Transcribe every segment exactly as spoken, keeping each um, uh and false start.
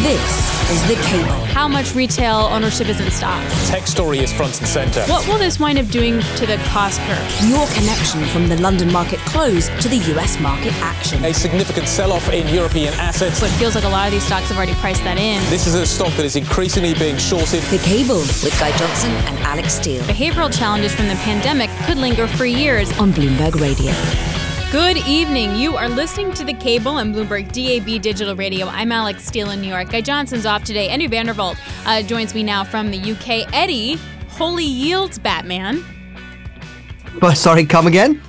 This is The Cable. How much retail ownership is in stock? Tech story is front and centre. What will this wind up doing to the cost curve? Your connection from the London market close to the U S market action. A significant sell-off in European assets. But it feels like a lot of these stocks have already priced that in. This is a stock that is increasingly being shorted. The Cable with Guy Johnson and Alex Steele. Behavioral challenges from the pandemic could linger for years on Bloomberg Radio. Good evening. You are listening to The Cable and Bloomberg D A B Digital Radio. I'm Alex Steele in New York. Guy Johnson's off today. Eddie Vandervolt uh, joins me now from the U K. Eddie, holy yields, Batman. But sorry, come again?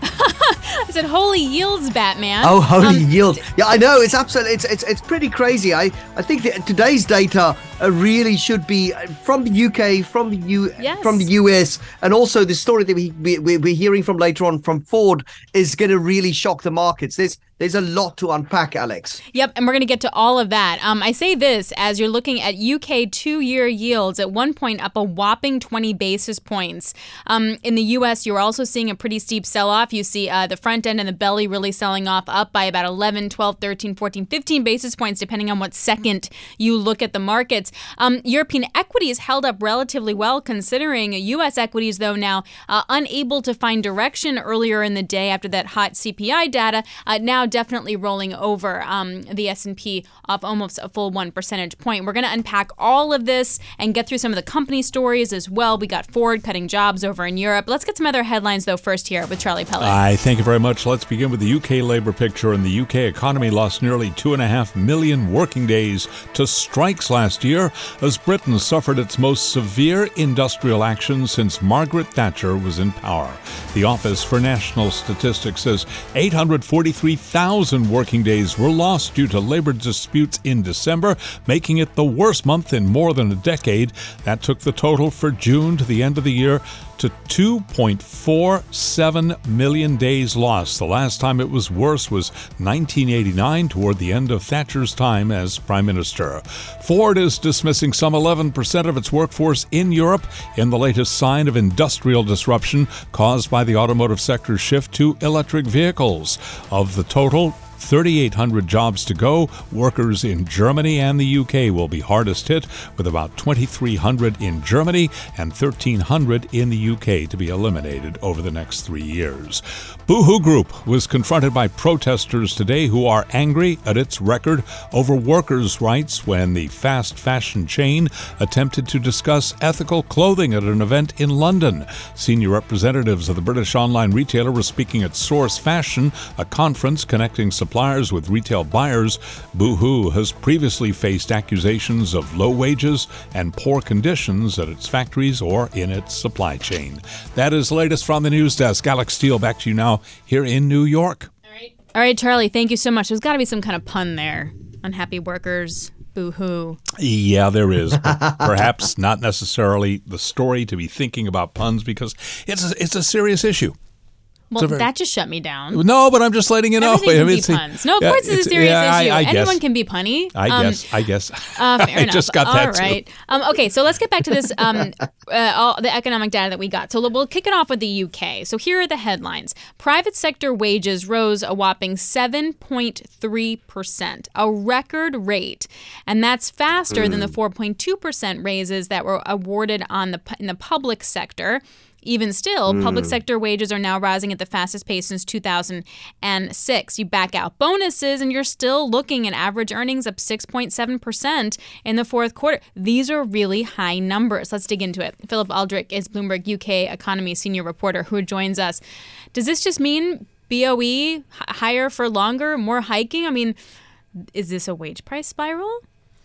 I said holy yields, Batman. Oh, holy um, yield. Yeah, I know. It's absolutely, it's it's it's pretty crazy. I, I think that today's data uh, really should be from the U K, from the U, yes. from the U S, and also the story that we, we we're hearing from later on from Ford is going to really shock the markets. There's there's a lot to unpack, Alex. Yep, and we're going to get to all of that. Um, I say this as you're looking at U K two-year yields at one point up a whopping twenty basis points. Um, in the U S, you're also seeing a pretty steep sell-off. You see uh, the front end and the belly really selling off up by about eleven, twelve, thirteen, fourteen, fifteen basis points, depending on what second you look at the markets. Um, European equities held up relatively well, considering U S equities, though, now uh, unable to find direction earlier in the day after that hot C P I data, uh, now definitely rolling over. Um, the S and P off almost a full one percentage point. We're going to unpack all of this and get through some of the company stories as well. We got Ford cutting jobs over in Europe. Let's get some other headlines, though, first here with Charlie Pellet. I thank you very much. Let's begin with the U K labor picture. And the U K economy lost nearly two and a half million working days to strikes last year as Britain suffered its most severe industrial action since Margaret Thatcher was in power. The Office for National Statistics says eight hundred forty-three thousand working days were lost due to labor disputes in December, making it the worst month in more than a decade. That took the total for June to the end of the year to two point four seven million days lost. The last time it was worse was nineteen eighty-nine, toward the end of Thatcher's time as Prime Minister. Ford is dismissing some eleven percent of its workforce in Europe in the latest sign of industrial disruption caused by the automotive sector's shift to electric vehicles. Of the total, three thousand eight hundred jobs to go. Workers in Germany and the U K will be hardest hit, with about two thousand three hundred in Germany and one thousand three hundred in the U K to be eliminated over the next three years. Boohoo Group was confronted by protesters today who are angry at its record over workers' rights when the fast fashion chain attempted to discuss ethical clothing at an event in London. Senior representatives of the British online retailer were speaking at Source Fashion, a conference connecting suppliers with retail buyers. Boohoo has previously faced accusations of low wages and poor conditions at its factories or in its supply chain. That is the latest from the news desk. Alex Steele, back to you now here in New York. All right, All right, Charlie, thank you so much. There's got to be some kind of pun there. Unhappy workers, boo-hoo. Yeah, there is. But perhaps not necessarily the story to be thinking about puns, because it's a, it's a serious issue. Well, very, that just shut me down. No, but I'm just letting you know. Everything I mean, can be puns. No, of yeah, course it's, it's a serious yeah, issue. I, I Anyone guess. can be punny. I um, guess. I guess. Uh, fair I enough. just got all that right. too. Um, okay, so let's get back to this, um, uh, all the economic data that we got. So we'll kick it off with the U K. So here are the headlines. Private sector wages rose a whopping seven point three percent, a record rate. And that's faster mm. than the four point two percent raises that were awarded on the in the public sector. Even still, mm. public sector wages are now rising at the fastest pace since two thousand six. You back out bonuses, and you're still looking at average earnings up six point seven percent in the fourth quarter. These are really high numbers. Let's dig into it. Philip Aldrich is Bloomberg U K economy senior reporter who joins us. Does this just mean B O E, higher for longer, more hiking? I mean, is this a wage price spiral?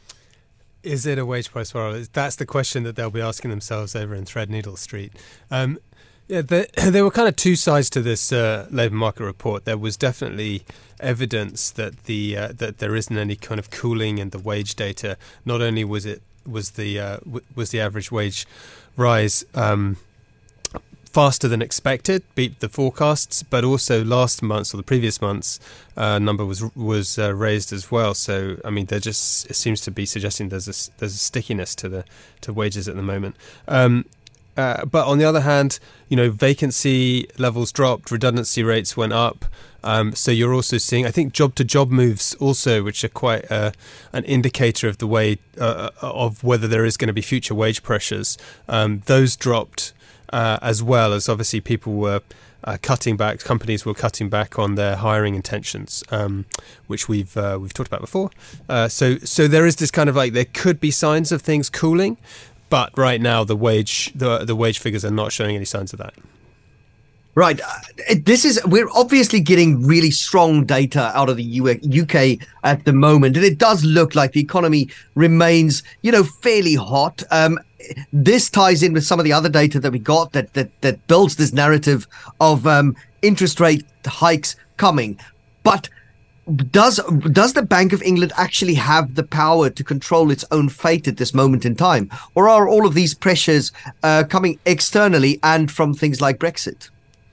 Is it a wage price spiral? That's the question that they'll be asking themselves over in Threadneedle Street. Um, yeah, the, there were kind of two sides to this uh, labour market report. There was definitely evidence that the uh, that there isn't any kind of cooling in the wage data. Not only was it was the uh, w- was the average wage rise um, faster than expected, beat the forecasts, but also last month's or the previous month's uh, number was was uh, raised as well. So I mean, there just it seems to be suggesting there's a there's a stickiness to the to wages at the moment. Um, uh, but on the other hand, you know, vacancy levels dropped, redundancy rates went up. Um, so you're also seeing, I think, job-to-job moves also, which are quite uh, an indicator of the way uh, of whether there is going to be future wage pressures. Um, those dropped uh, as well as obviously people were uh, cutting back. Companies were cutting back on their hiring intentions, um, which we've uh, we've talked about before. Uh, so so there is this kind of like there could be signs of things cooling. But right now, the wage the the wage figures are not showing any signs of that. Right. Uh, this is we're obviously getting really strong data out of the U K at the moment, and it does look like the economy remains, you know, fairly hot. Um, this ties in with some of the other data that we got that that that builds this narrative of um, interest rate hikes coming, but. Does does the Bank of England actually have the power to control its own fate at this moment in time? Or are all of these pressures uh, coming externally and from things like Brexit?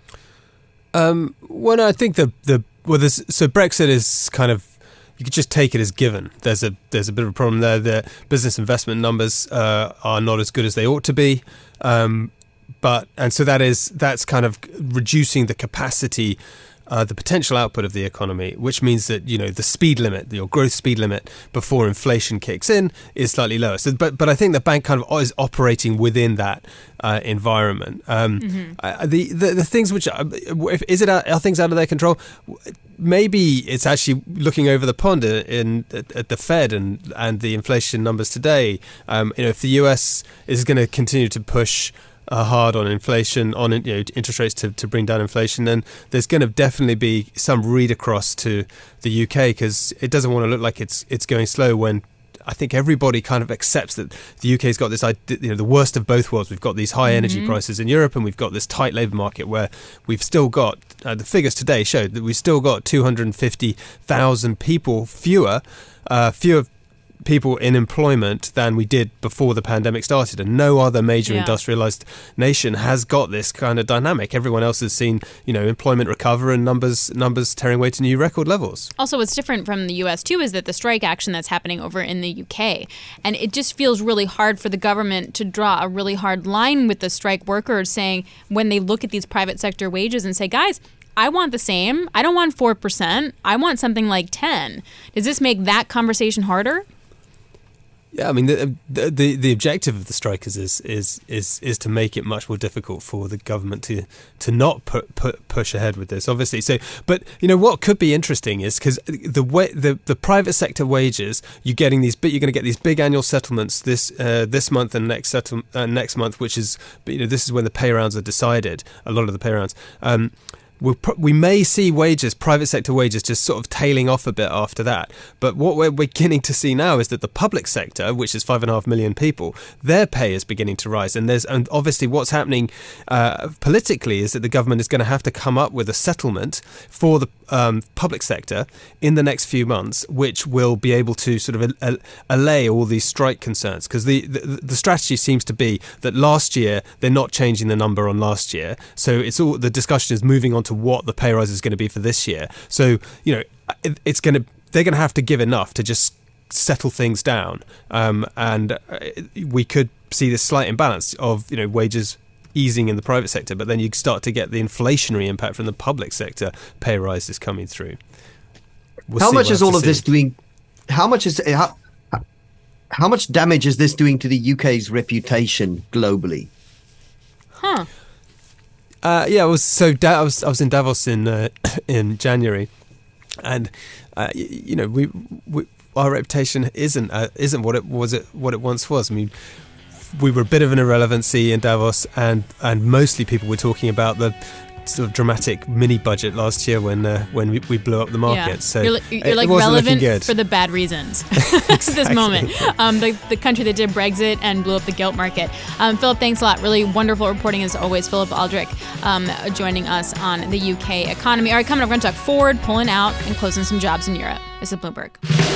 Um, well, I think the, the well, there's, so Brexit is kind of, you could just take it as given. There's a there's a bit of a problem there. The business investment numbers uh, are not as good as they ought to be. Um, but and so that is that's kind of reducing the capacity Uh, the potential output of the economy, which means that, you know, the speed limit, your growth speed limit before inflation kicks in is slightly lower. So, but but I think the bank kind of is operating within that uh, environment. Um, mm-hmm. uh, the, the the things which uh, if, is it out, are things out of their control? Maybe it's actually looking over the pond in at, at the Fed and and the inflation numbers today. Um, you know, if the U S is going to continue to push Uh, hard on inflation, on you know, interest rates to, to bring down inflation, then there's going to definitely be some read across to the U K, because it doesn't want to look like it's it's going slow when I think everybody kind of accepts that the U K's got this, you know, the worst of both worlds. We've got these high energy mm-hmm. prices in Europe, and we've got this tight labour market where we've still got, uh, the figures today showed that we've still got two hundred fifty thousand people fewer, uh, fewer people in employment than we did before the pandemic started, and no other major yeah. industrialized nation has got this kind of dynamic. Everyone else has seen, you know, employment recover and numbers numbers tearing away to new record levels. Also, what's different from the U S too is that the strike action that's happening over in the U K, and it just feels really hard for the government to draw a really hard line with the strike workers, saying when they look at these private sector wages and say, guys, I want the same. I don't want four percent. I want something like ten. Does this make that conversation harder? Yeah, I mean, the, the the objective of the strikers is is is is to make it much more difficult for the government to to not put, put push ahead with this, obviously. So, but you know what could be interesting is because the way the, the private sector wages, you're getting these, but you're going to get these big annual settlements this uh, this month and next settle uh, next month, which is, you know, this is when the pay rounds are decided. A lot of the pay rounds. Um, We'll pro- we may see wages, private sector wages, just sort of tailing off a bit after that. But what we're beginning to see now is that the public sector, which is five and a half million people, their pay is beginning to rise. And there's and obviously what's happening uh, politically is that the government is going to have to come up with a settlement for the um, public sector in the next few months, which will be able to sort of al- allay all these strike concerns. Because the, the the strategy seems to be that last year they're not changing the number on last year, so it's all the discussion is moving on to what the pay rise is going to be for this year. So, you know, it, it's going to they're going to have to give enough to just settle things down, um, and we could see this slight imbalance of, you know, wages easing in the private sector, but then you start to get the inflationary impact from the public sector pay rises coming through. We'll how much is all of see. this doing? How much is how, how much damage is this doing to the U K's reputation globally? Huh. Uh, yeah, I was so da- I was I was in Davos in uh, in January, and uh, you, you know we, we our reputation isn't uh, isn't what it was it what it once was. I mean, we were a bit of an irrelevancy in Davos, and and mostly people were talking about the sort of dramatic mini budget last year when uh, when we, we blew up the market. Yeah. So you're, you're it, like it relevant good. for the bad reasons at this moment. Um, the, the country that did Brexit and blew up the gilt market. Um, Philip, thanks a lot. Really wonderful reporting as always. Philip Aldrich um, joining us on the U K economy. All right, coming up, we're going to talk Ford pulling out and closing some jobs in Europe. This is Bloomberg.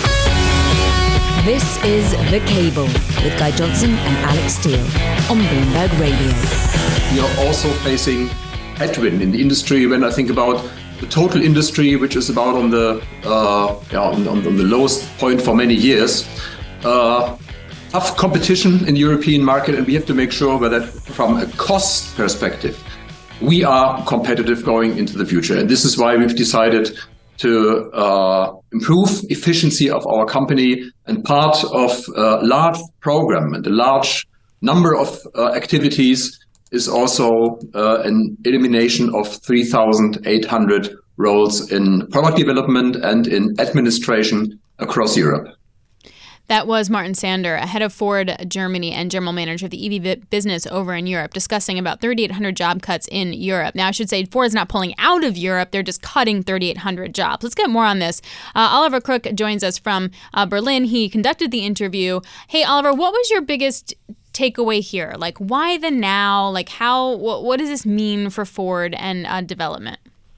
This is The Cable with Guy Johnson and Alex Steele on Bloomberg Radio. We are also facing headwind in the industry when I think about the total industry, which is about on the uh, yeah, on, on the lowest point for many years. Uh, tough competition in the European market, and we have to make sure that from a cost perspective, we are competitive going into the future. And this is why we've decided to uh, improve efficiency of our company. And part of a large program and a large number of uh, activities is also uh, an elimination of three thousand eight hundred roles in product development and in administration across Europe. That was Martin Sander, head of Ford Germany and general manager of the E V business over in Europe, discussing about thirty-eight hundred job cuts in Europe. Now, I should say Ford's not pulling out of Europe. They're just cutting thirty-eight hundred jobs. Let's get more on this. Uh, Oliver Crook joins us from uh, Berlin. He conducted the interview. Hey, Oliver, what was your biggest takeaway here? Like, why the now? Like, how? What, what does this mean for Ford and uh, development?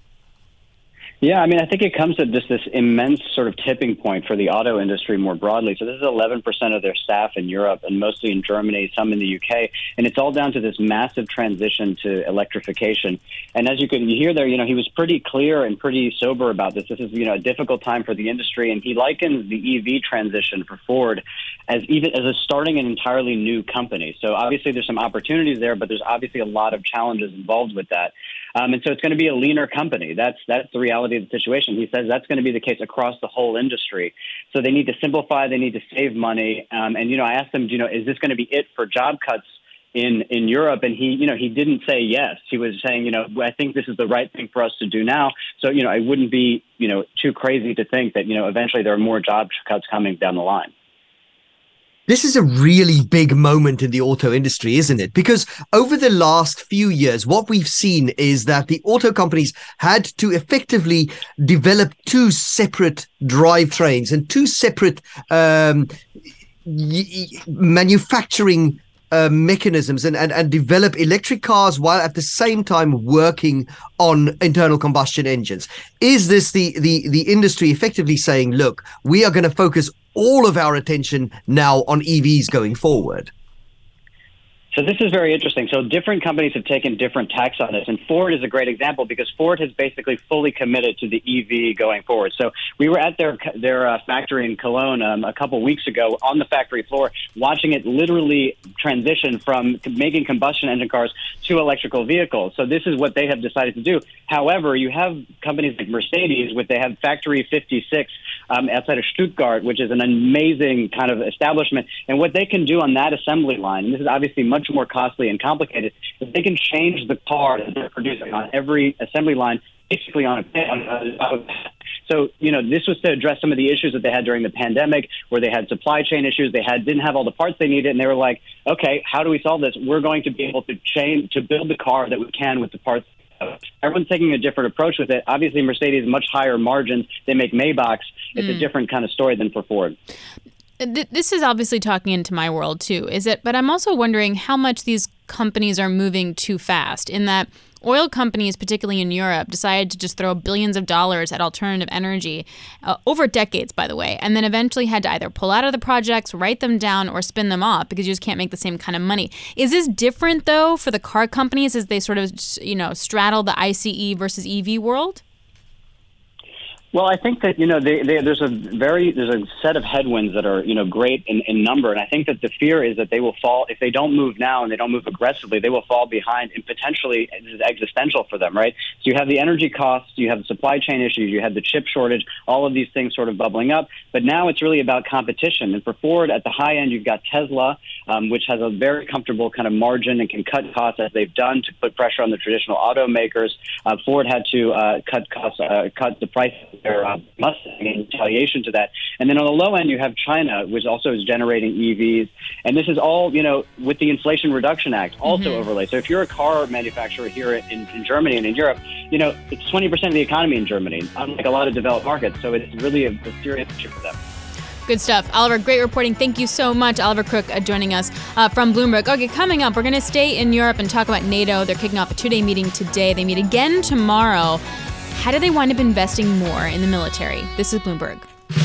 Yeah, I mean, I think it comes to just this immense sort of tipping point for the auto industry more broadly. So this is eleven percent of their staff in Europe and mostly in Germany, some in the U K. And it's all down to this massive transition to electrification. And as you could hear there, you know, he was pretty clear and pretty sober about this. This is, you know, a difficult time for the industry. And he likens the E V transition for Ford as even as a starting an entirely new company. So obviously there's some opportunities there, but there's obviously a lot of challenges involved with that. Um, and so it's going to be a leaner company. That's that's the reality of the situation. He says that's going to be the case across the whole industry. So they need to simplify. They need to save money. Um, and, you know, I asked him, you know, is this going to be it for job cuts in, in Europe? And he, you know, he didn't say yes. He was saying, you know, I think this is the right thing for us to do now. So, you know, I wouldn't be, you know, too crazy to think that, you know, eventually there are more job cuts coming down the line. This is a really big moment in the auto industry, isn't it? Because over the last few years, what we've seen is that the auto companies had to effectively develop two separate drivetrains and two separate um, y- manufacturing Uh, mechanisms and, and, and develop electric cars while at the same time working on internal combustion engines. Is this the, the, the industry effectively saying, look, we are going to focus all of our attention now on E Vs going forward? So this is very interesting. So different companies have taken different tacks on this, and Ford is a great example because Ford has basically fully committed to the E V going forward. So we were at their their uh, factory in Cologne um, a couple weeks ago on the factory floor, watching it literally transition from making combustion engine cars to electrical vehicles. So this is what they have decided to do. However, you have companies like Mercedes, which they have Factory fifty-six um, outside of Stuttgart, which is an amazing kind of establishment. And what they can do on that assembly line, and this is obviously much more costly and complicated, is they can change the car that they're producing on every assembly line basically on a on so you know this was to address some of the issues that they had during the pandemic, where they had supply chain issues. They had didn't have all the parts they needed, and they were like, okay, how do we solve this? We're going to be able to change to build the car that we can with the parts. Everyone's taking a different approach with it. Obviously, Mercedes much higher margins. They make Maybachs. It's mm. a different kind of story than for Ford. This is obviously talking into my world too, is it? But I'm also wondering how much these companies are moving too fast, in that oil companies, particularly in Europe, decided to just throw billions of dollars at alternative energy uh, over decades, by the way, and then eventually had to either pull out of the projects, write them down, or spin them off because you just can't make the same kind of money. Is this different, though, for the car companies as they sort of, you know, straddle the I C E versus E V world? Well, I think that, you know, they, they, there's a very there's a set of headwinds that are, you know, great in, in number. And I think that the fear is that they will fall if they don't move now and they don't move aggressively, they will fall behind, and potentially this is existential for them. Right. So you have the energy costs, you have the supply chain issues, you have the chip shortage, all of these things sort of bubbling up. But now it's really about competition. And for Ford, at the high end, you've got Tesla, um, which has a very comfortable kind of margin and can cut costs as they've done to put pressure on the traditional automakers. Uh, Ford had to uh, cut costs, uh, cut the price of their uh, Mustang in retaliation to that. And then on the low end, you have China, which also is generating E Vs. And this is all, you know, with the Inflation Reduction Act also mm-hmm. overlaid. So if you're a car manufacturer here in, in Germany and in Europe, you know, it's twenty percent of the economy in Germany, unlike a lot of developed markets. So it's really a, a serious issue for them. Good stuff. Oliver, great reporting. Thank you so much. Oliver Crook uh, joining us uh, from Bloomberg. Okay, coming up, we're going to stay in Europe and talk about NATO. They're kicking off a two-day meeting today. They meet again tomorrow. How do they wind up investing more in the military? This is Bloomberg.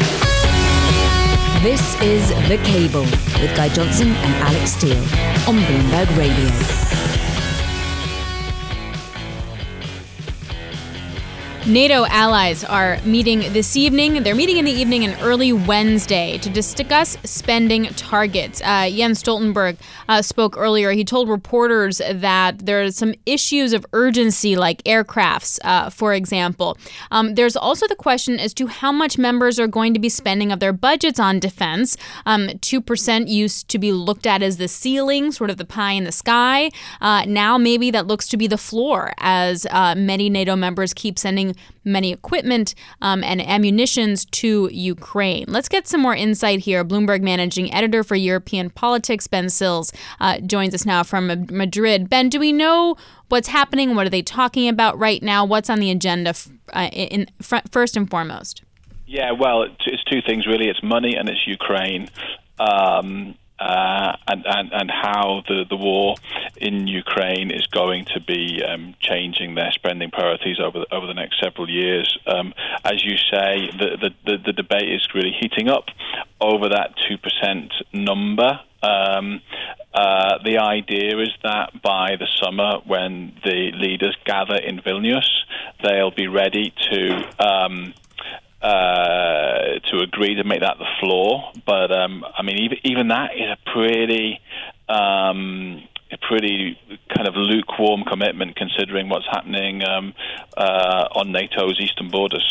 This is The Cable with Guy Johnson and Alex Steele on Bloomberg Radio. NATO allies are meeting this evening. They're meeting in the evening and early Wednesday to discuss spending targets. Uh, Jens Stoltenberg uh, spoke earlier. He told reporters that there are some issues of urgency, like aircrafts, uh, for example. Um, there's also the question as to how much members are going to be spending of their budgets on defense. Um, two percent used to be looked at as the ceiling, sort of the pie in the sky. Uh, now maybe that looks to be the floor, as uh, many NATO members keep sending many equipment um, and ammunitions to Ukraine. Let's get some more insight here. Bloomberg managing editor for European politics, Ben Sills, uh, joins us now from Madrid. Ben, do we know what's happening? What are they talking about right now? What's on the agenda uh, in, in, first and foremost? Yeah, well, it's two things, really. It's money and it's Ukraine. Um, Uh, and, and, and how the, the war in Ukraine is going to be um, changing their spending priorities over the, over the next several years. Um, as you say, the, the, the debate is really heating up over that two percent number. Um, uh, the idea is that by the summer, when the leaders gather in Vilnius, they'll be ready to um, Uh, to agree to make that the floor, but um, I mean, even even that is a pretty, um, a pretty kind of lukewarm commitment, considering what's happening um, uh, on NATO's eastern borders.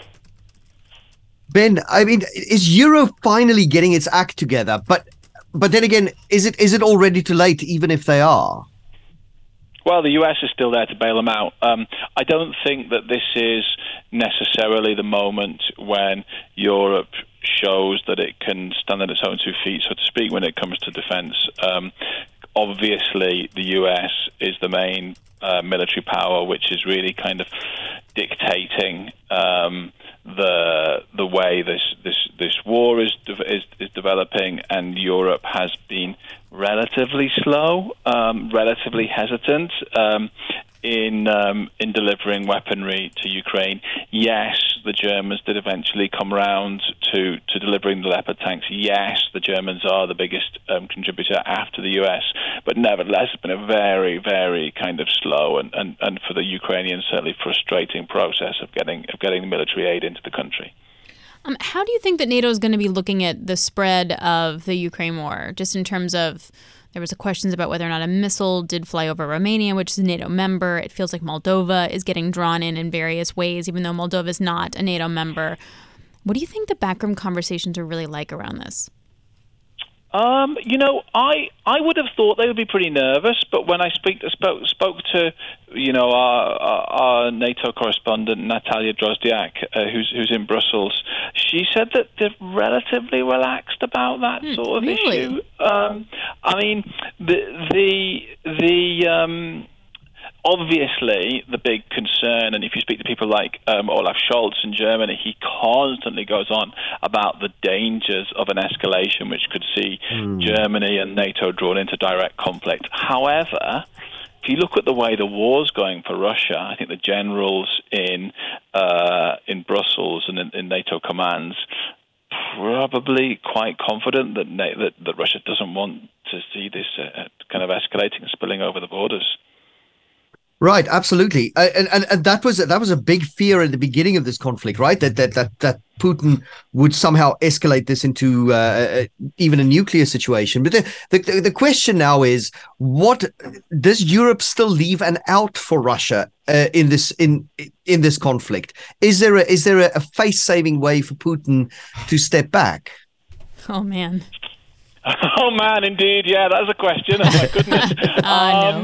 Ben, I mean, is Europe finally getting its act together? But but then again, is it is it already too late, even if they are? Well, the U S is still there to bail them out. Um, I don't think that this is necessarily the moment when Europe shows that it can stand on its own two feet, so to speak, when it comes to defense. Um, obviously, the U S is the main uh, military power, which is really kind of dictating um, the the way this this this war is is, is developing, and Europe has been relatively slow, um, relatively hesitant um, in um, in delivering weaponry to Ukraine. Yes, the Germans did eventually come around to, to delivering the Leopard tanks. Yes, the Germans are the biggest um, contributor after the U S, but nevertheless, it's been a very, very kind of slow and, and, and for the Ukrainians certainly frustrating process of getting of getting military aid into the country. Um, how do you think that NATO is going to be looking at the spread of the Ukraine war, just in terms of, there was a questions about whether or not a missile did fly over Romania, which is a NATO member. It feels like Moldova is getting drawn in in various ways, even though Moldova is not a NATO member. What do you think the backroom conversations are really like around this? Um, you know, I I would have thought they would be pretty nervous, but when I speak to, spoke spoke to, you know, our, our, our NATO correspondent Natalia Drozdiak, uh, who's who's in Brussels, she said that they're relatively relaxed about that hmm, sort of really? issue. Um, I mean, the the the. Um, Obviously, the big concern, and if you speak to people like um, Olaf Scholz in Germany, he constantly goes on about the dangers of an escalation which could see mm. Germany and NATO drawn into direct conflict. However, if you look at the way the war's going for Russia, I think the generals in uh, in Brussels and in, in NATO commands probably quite confident that, that that Russia doesn't want to see this uh, kind of escalating and spilling over the borders. Right, absolutely, uh, and, and and that was that was a big fear at the beginning of this conflict, right? That that that that Putin would somehow escalate this into uh, even a nuclear situation. But the, the the question now is, what does Europe still leave an out for Russia uh, in this in in this conflict? Is there a, is there a, a face-saving way for Putin to step back? Oh man. Oh man, indeed, yeah, that's a question. Oh my goodness. um,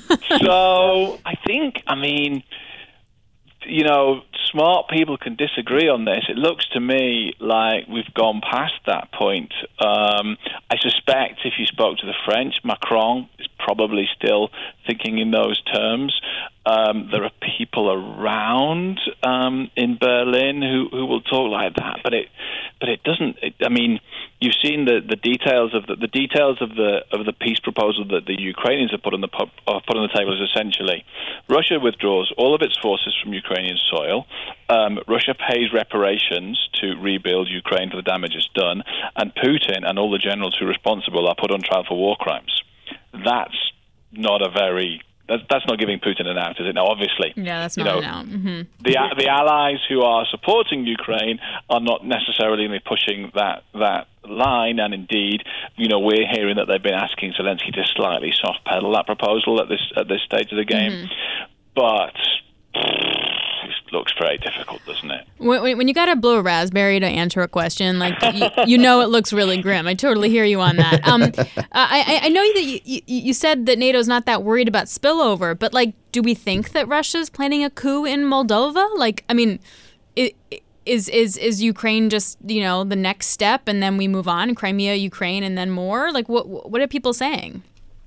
so I think, I mean, you know, smart people can disagree on this. It looks to me like we've gone past that point. Um, I suspect if you spoke to the French, Macron is probably still thinking in those terms. Um, there are people around um, in Berlin who, who will talk like that, but it, but it doesn't. It, I mean, you've seen the, the details of the, the details of the of the peace proposal that the Ukrainians have put on the pub, uh, put on the table is essentially Russia withdraws all of its forces from Ukrainian soil. Um, Russia pays reparations to rebuild Ukraine for the damages done, and Putin and all the generals who are responsible are put on trial for war crimes. That's not a very That's, that's not giving Putin an out, is it? No, obviously. Yeah, that's you not know, an out. Mm-hmm. The the allies who are supporting Ukraine are not necessarily pushing that that line, and indeed, you know, we're hearing that they've been asking Zelensky to slightly soft pedal that proposal at this at this stage of the game, mm-hmm. but. It looks very difficult, doesn't it? When, when you got to blow a raspberry to answer a question, like you, you know, it looks really grim. I totally hear you on that. Um, I, I know that you, you, you said that NATO's not that worried about spillover, but like, do we think that Russia's planning a coup in Moldova? Like, I mean, it, is is is Ukraine just, you know, the next step, and then we move on, Crimea, Ukraine, and then more? Like, what what are people saying?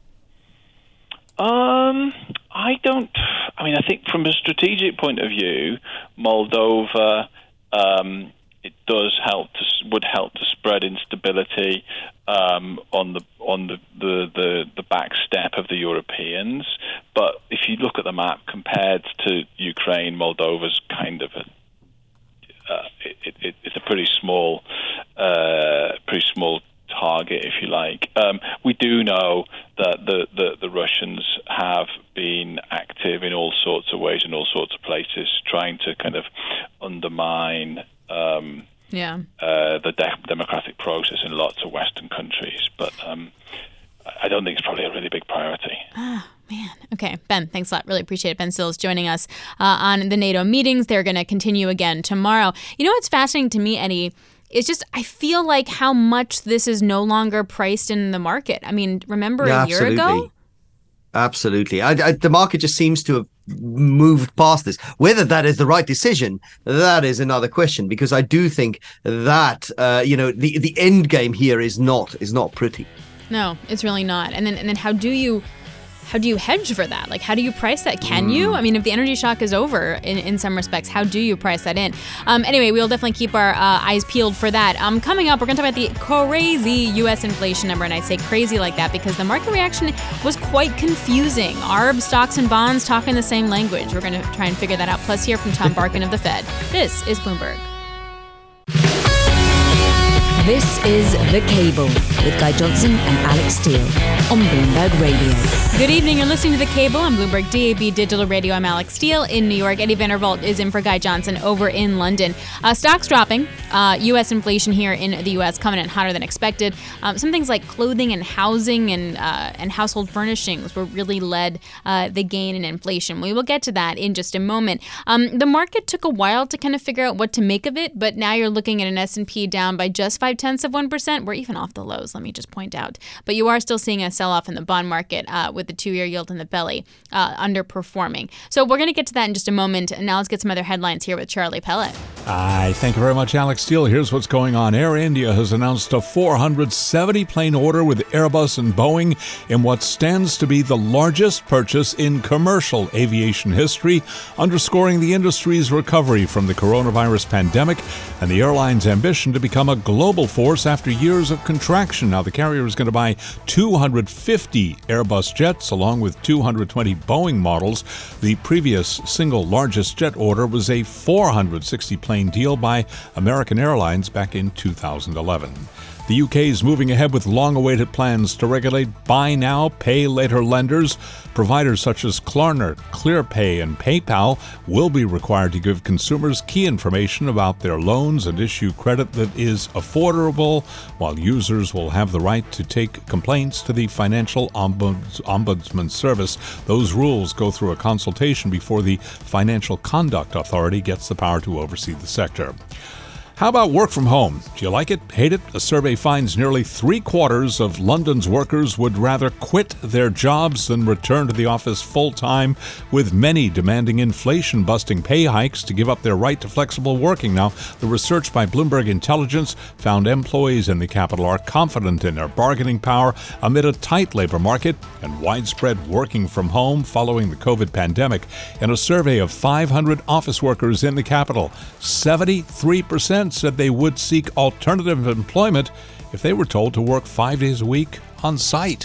Um, I don't. I mean, I think from a strategic point of view, Moldova um, it does help to would help to spread instability um, on the on the, the, the, the back step of the Europeans. But if you look at the map compared to Ukraine, Moldova's kind of a uh, it, it, it's a pretty small, uh, pretty small. target, if you like. Um, we do know that the, the, the Russians have been active in all sorts of ways, in all sorts of places, trying to kind of undermine um, yeah. uh, the de- democratic process in lots of Western countries. But um, I don't think it's probably a really big priority. Ah, man. Okay, Ben, thanks a lot. Really appreciate it. Ben Stills joining us uh, on the NATO meetings. They're going to continue again tomorrow. You know what's fascinating to me, Eddie? It's just, I feel like how much this is no longer priced in the market. I mean, remember yeah, a year absolutely. ago? Absolutely. I, I, the market just seems to have moved past this. Whether that is the right decision, that is another question, because I do think that, uh, you know, the, the end game here is not is not pretty. No, it's really not. And then and then how do you... How do you hedge for that? Like, how do you price that? Can you? I mean, if the energy shock is over in, in some respects, how do you price that in? Um, anyway, we'll definitely keep our uh, eyes peeled for that. Um, coming up, we're going to talk about the crazy U S inflation number. And I say crazy like that because the market reaction was quite confusing. A R B stocks and bonds talking the same language. We're going to try and figure that out. Plus, hear from Tom Barkin of the Fed. This is Bloomberg. This is The Cable with Guy Johnson and Alex Steele on Bloomberg Radio. Good evening. You're listening to The Cable on Bloomberg D A B Digital Radio. I'm Alex Steele in New York. Eddie Vandervolt is in for Guy Johnson over in London. Uh, stocks dropping. Uh, U S inflation here in the U S coming in hotter than expected. Um, some things like clothing and housing and uh, and household furnishings were really led uh, the gain in inflation. We will get to that in just a moment. Um, the market took a while to kind of figure out what to make of it, but now you're looking at an S and P down by just five tenths of one percent. We're even off the lows, let me just point out. But you are still seeing a sell-off in the bond market uh, with the two-year yield in the belly uh, underperforming. So we're going to get to that in just a moment. And now let's get some other headlines here with Charlie Pellet. Hi, thank you very much, Alex Steele. Here's what's going on. Air India has announced a four hundred seventy plane order with Airbus and Boeing in what stands to be the largest purchase in commercial aviation history, underscoring the industry's recovery from the coronavirus pandemic and the airline's ambition to become a global force after years of contraction. Now, the carrier is going to buy two hundred fifty Airbus jets along with two hundred twenty Boeing models. The previous single largest jet order was a four hundred sixty plane deal by American Airlines back in two thousand eleven. The U K is moving ahead with long-awaited plans to regulate buy now, pay later lenders. Providers such as Klarna, ClearPay, and PayPal will be required to give consumers key information about their loans and issue credit that is affordable, while users will have the right to take complaints to the Financial Ombuds- Ombudsman Service. Those rules go through a consultation before the Financial Conduct Authority gets the power to oversee the sector. How about work from home? Do you like it? Hate it? A survey finds nearly three quarters of London's workers would rather quit their jobs than return to the office full-time, with many demanding inflation-busting pay hikes to give up their right to flexible working. Now, the research by Bloomberg Intelligence found employees in the capital are confident in their bargaining power amid a tight labor market and widespread working from home following the COVID pandemic. In a survey of five hundred office workers in the capital, seventy-three percent said they would seek alternative employment if they were told to work five days a week on site.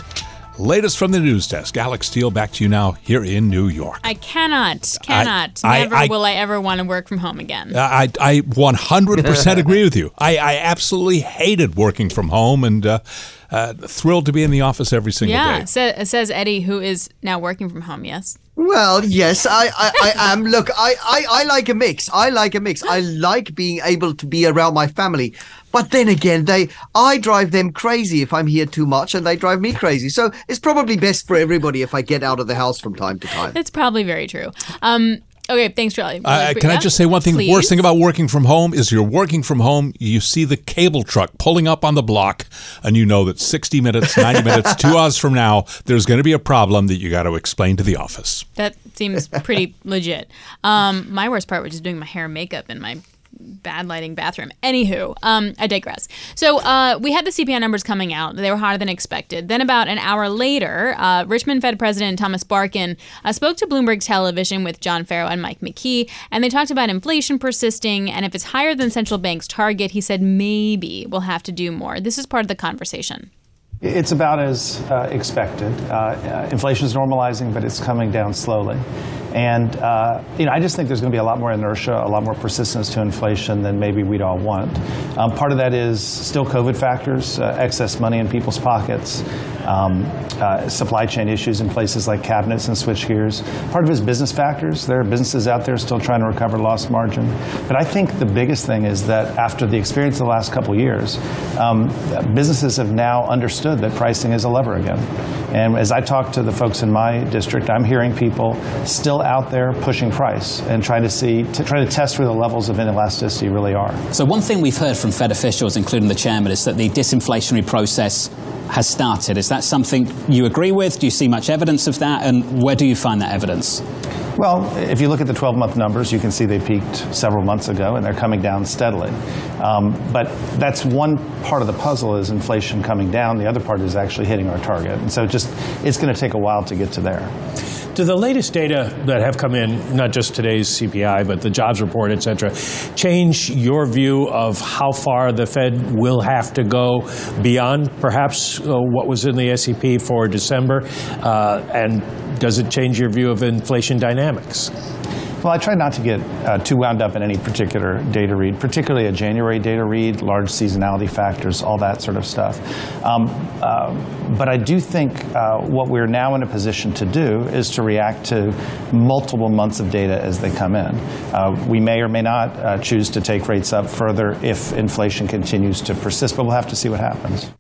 Latest from the news desk. Alex Steele, back to you now here in New York. I cannot, cannot, I, never I, will I ever want to work from home again. I, I one hundred percent agree with you. I, I absolutely hated working from home and uh, uh, thrilled to be in the office every single yeah, day. sa- says Eddie, who is now working from home, yes? Well, yes, I, I, I am. Look, I, I, I like a mix. I like a mix. I like being able to be around my family. But then again, they I drive them crazy if I'm here too much, and they drive me crazy. So it's probably best for everybody if I get out of the house from time to time. That's probably very true. Um, okay, thanks, Charlie. Uh, can I just say one thing? Please? The worst thing about working from home is you're working from home, you see the cable truck pulling up on the block, and you know that sixty minutes, ninety minutes, two hours from now, there's going to be a problem that you got to explain to the office. That seems pretty legit. Um, my worst part was just doing my hair and makeup in my bad lighting bathroom. Anywho, um, I digress. So uh, we had the C P I numbers coming out. They were hotter than expected. Then about an hour later, uh, Richmond Fed President Thomas Barkin uh, spoke to Bloomberg Television with John Farrow and Mike McKee, and they talked about inflation persisting, and if it's higher than central bank's target, he said maybe we'll have to do more. This is part of the conversation. It's about as uh, expected. Uh, uh, inflation is normalizing, but it's coming down slowly. And uh, you know, I just think there's going to be a lot more inertia, a lot more persistence to inflation than maybe we'd all want. Um, part of that is still COVID factors, uh, excess money in people's pockets, um, uh, supply chain issues in places like cabinets and switchgears. Part of it is business factors. There are businesses out there still trying to recover lost margin. But I think the biggest thing is that after the experience of the last couple of years, um, businesses have now understood that pricing is a lever again. And as I talk to the folks in my district, I'm hearing people still out there pushing price and trying to see, to try to test where the levels of inelasticity really are. So one thing we've heard from Fed officials, including the chairman, is that the disinflationary process has started. Is that something you agree with? Do you see much evidence of that? And where do you find that evidence? Well, if you look at the twelve-month numbers, you can see they peaked several months ago, and they're coming down steadily. Um, but that's one part of the puzzle is inflation coming down. The other part is actually hitting our target. And so just it's going to take a while to get to there. Do the latest data that have come in, not just today's C P I, but the jobs report, et cetera, change your view of how far the Fed will have to go beyond perhaps uh, what was in the S E P for December? Uh, and does it change your view of inflation dynamics? Well, I try not to get uh, too wound up in any particular data read, particularly a January data read, large seasonality factors, all that sort of stuff. Um, uh, but I do think uh, what we're now in a position to do is to react to multiple months of data as they come in. Uh, we may or may not uh, choose to take rates up further if inflation continues to persist, but we'll have to see what happens.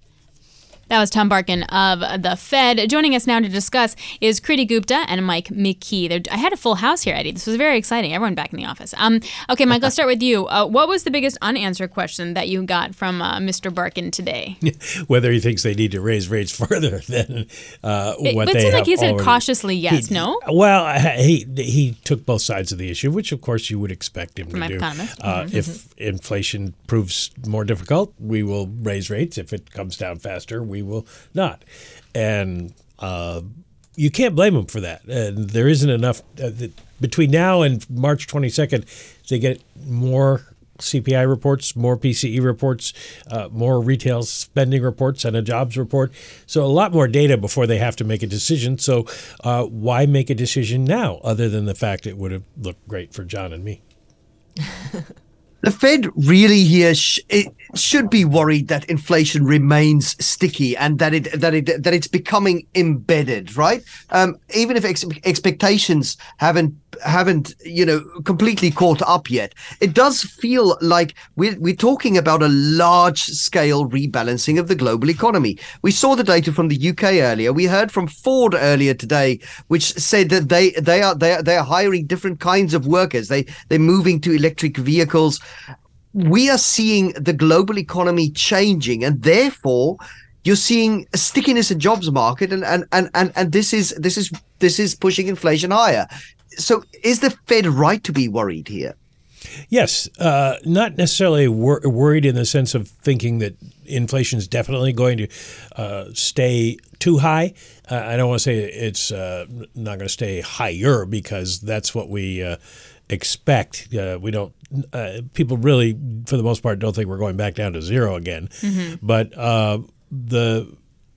That was Tom Barkin of the Fed. Joining us now to discuss is Kriti Gupta and Mike McKee. They're, I had a full house here, Eddie. This was very exciting. Everyone back in the office. Um, okay, Mike, let's start with you. Uh, what was the biggest unanswered question that you got from uh, Mister Barkin today? Whether he thinks they need to raise rates further than uh, what it, they have. It seemed like he said already. cautiously yes, he, no? Well, he he took both sides of the issue, which of course you would expect him From to do. economist. Uh, mm-hmm. If inflation proves more difficult, we will raise rates. If it comes down faster, we will not. And uh, you can't blame them for that. And there isn't enough uh, th- between now and March twenty-second. They get more C P I reports, more P C E reports, uh, more retail spending reports, and a jobs report. So a lot more data before they have to make a decision. So uh, why make a decision now, other than the fact it would have looked great for John and me? The Fed really here sh- it should be worried that inflation remains sticky and that it that it that it's becoming embedded, right? Um, even if ex- expectations haven't haven't you know completely caught up yet, it does feel like we're we're talking about a large scale rebalancing of the global economy. We saw the data from the U K earlier. We heard from Ford earlier today, which said that they they are they are they are hiring different kinds of workers. They they're moving to electric vehicles. We are seeing the global economy changing, and therefore you're seeing a stickiness in jobs market, and and and and, and this is this is this is pushing inflation higher. So is the Fed right to be worried here? Yes, uh, not necessarily wor- worried in the sense of thinking that inflation is definitely going to uh, stay too high. Uh, I don't want to say it's uh, not going to stay higher, because that's what we uh, expect. Uh, we don't. Uh, people really, for the most part, don't think we're going back down to zero again. Mm-hmm. But uh, the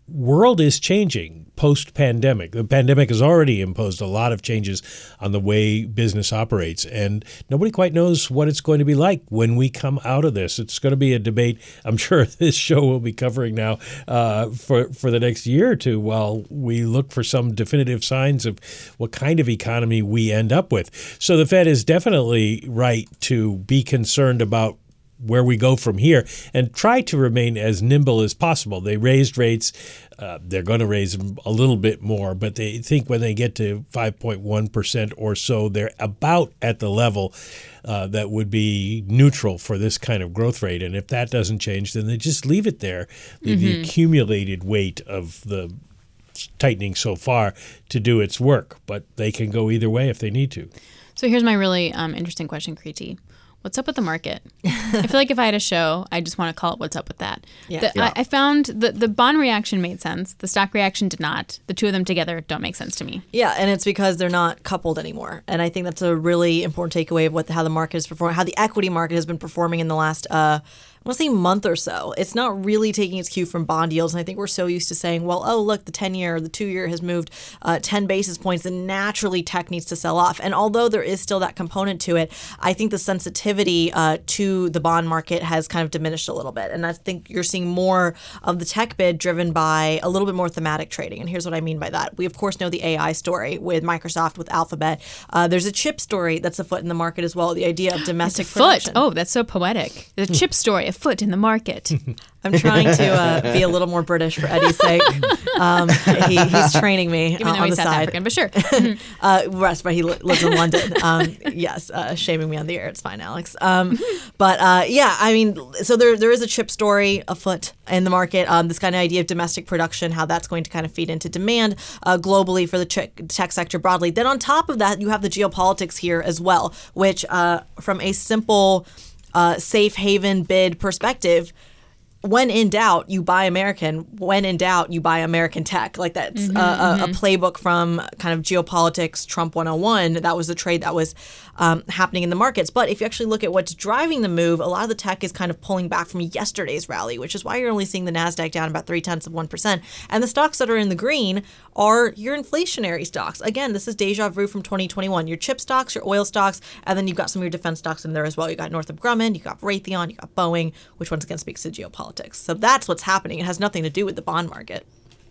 world is changing post-pandemic. The pandemic has already imposed a lot of changes on the way business operates, and nobody quite knows what it's going to be like when we come out of this. It's going to be a debate I'm sure this show will be covering now uh, for, for the next year or two while we look for some definitive signs of what kind of economy we end up with. So the Fed is definitely right to be concerned about where we go from here and try to remain as nimble as possible. They raised rates. Uh, they're going to raise them a little bit more, but they think when they get to five point one percent or so, they're about at the level uh, that would be neutral for this kind of growth rate. And if that doesn't change, then they just leave it there, leave mm-hmm. the accumulated weight of the tightening so far to do its work. But they can go either way if they need to. So here's my really um, interesting question, Kriti. What's up with the market? I feel like if I had a show, I just want to call it "What's up with that?" Yeah. The, yeah. I, I found the the bond reaction made sense. The stock reaction did not. The two of them together don't make sense to me. Yeah, and it's because they're not coupled anymore. And I think that's a really important takeaway of what how the market is performing, how the equity market has been performing in the last uh, I want to say month or so. It's not really taking its cue from bond yields. And I think we're so used to saying, well, oh, look, the ten-year or the two-year has moved uh, ten basis points, then naturally tech needs to sell off. And although there is still that component to it, I think the sensitivity uh, to the bond market has kind of diminished a little bit. And I think you're seeing more of the tech bid driven by a little bit more thematic trading. And here's what I mean by that. We, of course, know the A I story with Microsoft, with Alphabet. Uh, there's a chip story that's afoot in the market as well, the idea of domestic it's a foot. production. Oh, that's so poetic. The chip story, a foot in the market. I'm trying to uh, be a little more British for Eddie's sake. Um, he, he's training me Even uh, though on he's the South side. African, but sure. uh, rest, but he li- lives in London. Um, yes, uh, shaming me on the air. It's fine, Alex. Um, but uh, yeah, I mean, so there there is a chip story afoot in the market. Um, this kind of idea of domestic production, how that's going to kind of feed into demand uh, globally for the tech, tech sector broadly. Then on top of that, you have the geopolitics here as well, which uh, from a simple uh, safe haven bid perspective, when in doubt, you buy American. When in doubt, you buy American tech. Like that's Mm-hmm, a, a, mm-hmm. a playbook from kind of geopolitics, Trump one oh one. That was the trade that was um, happening in the markets. But if you actually look at what's driving the move, a lot of the tech is kind of pulling back from yesterday's rally, which is why you're only seeing the NASDAQ down about three tenths of one percent. And the stocks that are in the green are your inflationary stocks. Again, this is deja vu from twenty twenty-one. Your chip stocks, your oil stocks, and then you've got some of your defense stocks in there as well. You got Northrop Grumman, you got Raytheon, you got Boeing, which once again speaks to geopolitics. So that's what's happening. It has nothing to do with the bond market.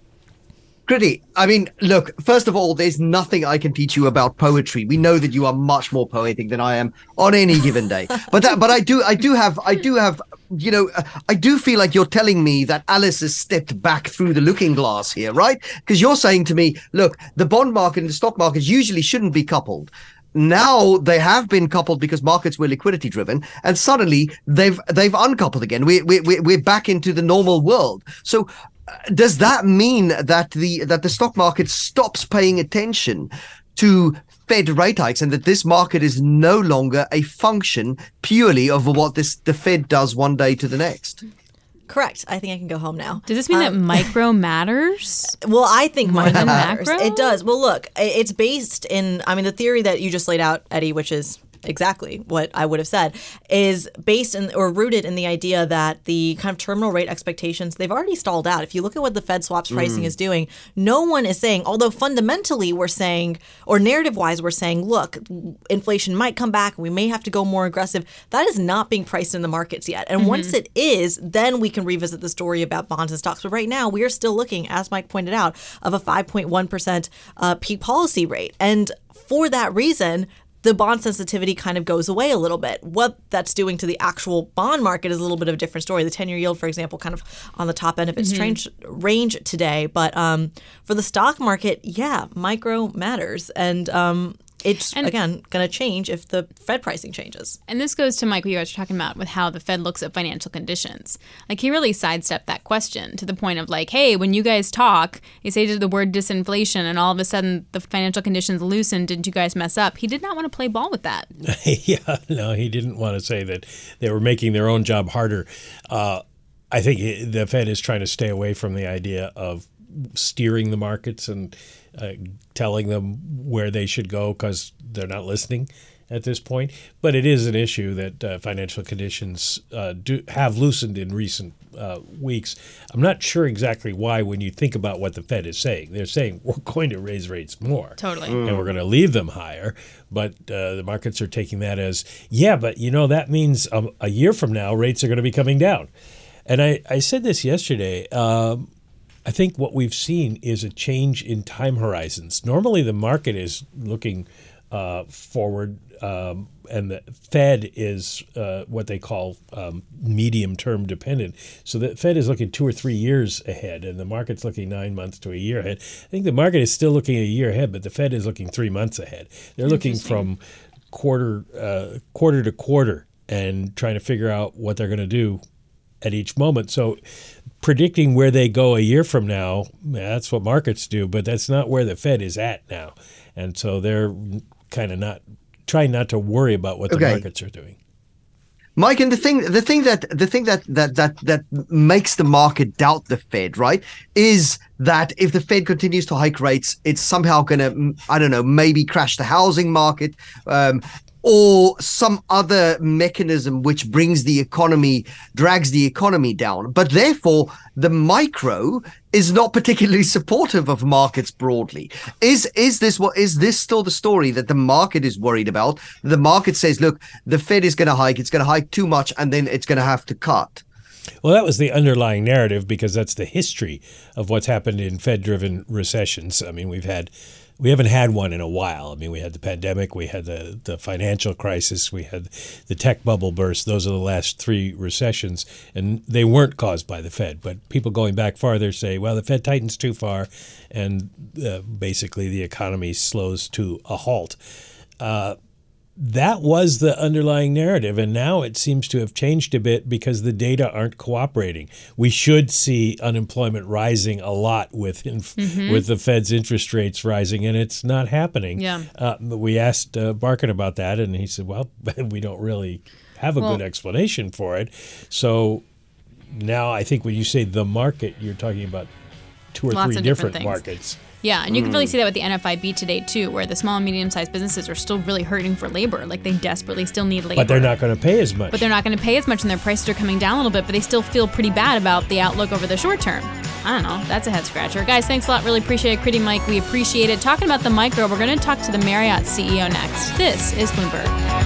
Kriti, I mean, look, first of all, there's nothing I can teach you about poetry. We know that you are much more poetic than I am on any given day. But that, but I do, I do have, I do have, you know, I do feel like you're telling me that Alice has stepped back through the looking glass here, right? Because you're saying to me, look, the bond market and the stock market usually shouldn't be coupled. Now they have been coupled because markets were liquidity driven, and suddenly they've they've uncoupled again. We we we're back into the normal world. So does that mean that the that the stock market stops paying attention to Fed rate hikes and that this market is no longer a function purely of what this the Fed does one day to the next? Correct. I think I can go home now. Does this mean um, that micro matters? Well, I think more micro than matters. macro? It does. Well, look, it's based in, I mean, the theory that you just laid out, Eddie, which is exactly what I would have said, is based in or rooted in the idea that the kind of terminal rate expectations, they've already stalled out. If you look at what the Fed swaps pricing Mm. is doing, no one is saying, although fundamentally we're saying, or narrative-wise we're saying, look, inflation might come back and we may have to go more aggressive. That is not being priced in the markets yet. And Mhm. once it is, then we can revisit the story about bonds and stocks. But right now, we are still looking, as Mike pointed out, of a five point one percent uh, peak policy rate. And for that reason, the bond sensitivity kind of goes away a little bit. What that's doing to the actual bond market is a little bit of a different story. The ten-year yield, for example, kind of on the top end of its Mhm. range, range today. But um, for the stock market, yeah, micro matters. And um, it's, And- again, going to change if the Fed pricing changes. And this goes to, Mike, what you guys were talking about with how the Fed looks at financial conditions. Like, he really sidestepped that question to the point of, like, hey, when you guys talk, you say the word disinflation, and all of a sudden the financial conditions loosen. Didn't you guys mess up? He did not want to play ball with that. Yeah, no, he didn't want to say that they were making their own job harder. Uh, I think he- the Fed is trying to stay away from the idea of steering the markets and uh, telling them where they should go because they're not listening. at this point. But it is an issue that uh, financial conditions uh, do have loosened in recent uh, weeks. I'm not sure exactly why when you think about what the Fed is saying. They're saying we're going to raise rates more. Totally. Mm. And we're going to leave them higher. But uh, the markets are taking that as, yeah, but you know, that means a, a year from now, rates are going to be coming down. And I, I said this yesterday. Um, I think what we've seen is a change in time horizons. Normally, the market is looking uh, forward, um, and the Fed is uh, what they call um, medium-term dependent. So the Fed is looking two or three years ahead, and the market's looking nine months to a year ahead. I think the market is still looking a year ahead, but the Fed is looking three months ahead. They're looking from quarter uh, quarter to quarter and trying to figure out what they're going to do at each moment. So predicting where they go a year from now, that's what markets do, but that's not where the Fed is at now. And so they're kind of not trying not to worry about what the okay. markets are doing. Mike, and the thing, the thing that the thing that that that that makes the market doubt the Fed, right, is that if the Fed continues to hike rates, it's somehow going to, I don't know, maybe crash the housing market, um, or some other mechanism which brings the economy, drags the economy down. But therefore, the micro is not particularly supportive of markets broadly. Is is this what is this still the story that the market is worried about? The market says, look, the Fed is going to hike, it's going to hike too much, and then it's going to have to cut. Well, that was the underlying narrative because that's the history of what's happened in Fed-driven recessions. I mean, we've had We haven't had one in a while. I mean, we had the pandemic, we had the, the financial crisis, we had the tech bubble burst. Those are the last three recessions, and they weren't caused by the Fed. But people going back farther say, well, the Fed tightens too far, and uh, basically the economy slows to a halt. Uh, that was the underlying narrative, and now it seems to have changed a bit because the data aren't cooperating. We should see unemployment rising a lot with inf- Mm-hmm. with the Fed's interest rates rising, and it's not happening. Yeah. Uh, we asked uh, Barkin about that, and he said, well, we don't really have a Well- good explanation for it. So now I think when you say the market, you're talking about two or Lots three of different different, things. markets. Yeah, and you can really see that with the N F I B today, too, where the small and medium-sized businesses are still really hurting for labor. Like, they desperately still need labor. But they're not going to pay as much. But they're not going to pay as much, and their prices are coming down a little bit, but they still feel pretty bad about the outlook over the short term. I don't know. That's a head-scratcher. Guys, thanks a lot. Really appreciate it. Critty Mike, we appreciate it. Talking about the micro, we're going to talk to the Marriott C E O next. This is Bloomberg.